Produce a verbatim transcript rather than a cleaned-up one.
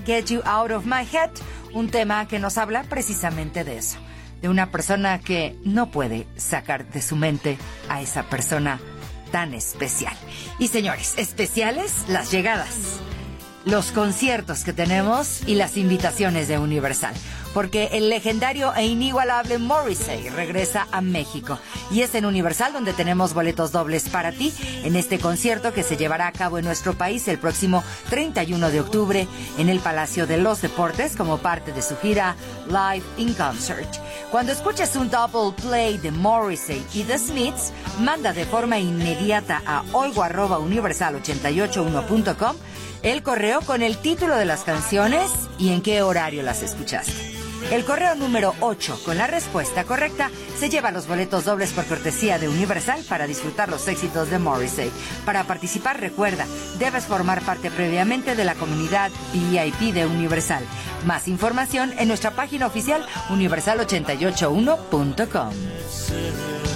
Get You Out of My Head, un tema que nos habla precisamente de eso, de una persona que no puede sacar de su mente a esa persona tan especial. Y señores, especiales las llegadas, los conciertos que tenemos y las invitaciones de Universal, porque el legendario e inigualable Morrissey regresa a México y es en Universal donde tenemos boletos dobles para ti en este concierto que se llevará a cabo en nuestro país el próximo treinta y uno de octubre en el Palacio de los Deportes como parte de su gira Live in Concert. Cuando escuches un double play de Morrissey y The Smiths, manda de forma inmediata a oigo arroba universal ochenta y ocho uno punto com el correo con el título de las canciones y en qué horario las escuchaste. El correo número ocho con la respuesta correcta se lleva los boletos dobles por cortesía de Universal para disfrutar los éxitos de Morrissey. Para participar, recuerda, debes formar parte previamente de la comunidad V I P de Universal. Más información en nuestra página oficial universal ochenta y ocho uno punto com.